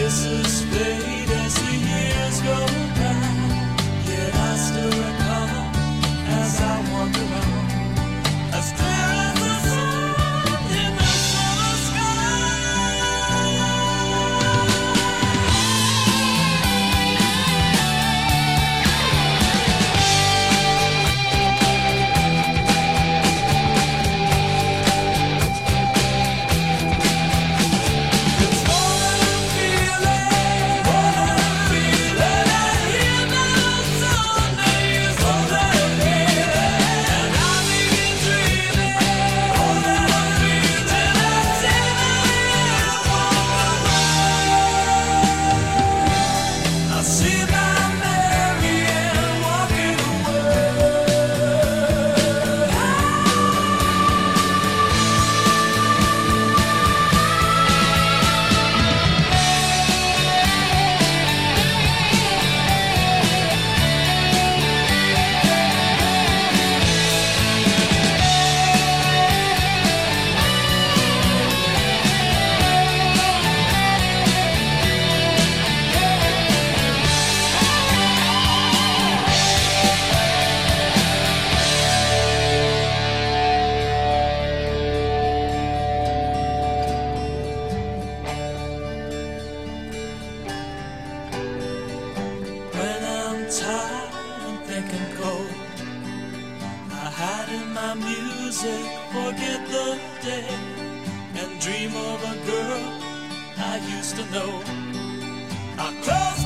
Faces fade as the years go by, yet I still recall as I wander on, as clear as the sun in the summer sky. It's more than a feeling, more than a feeling. I hear bells Sundays, more than a feeling. And I'm even dreaming, more than a feeling. I see I see my Marianne walking when I'm tired and thinking cold. I hide in my music, forget the day, and dream of a girl I used to know. I close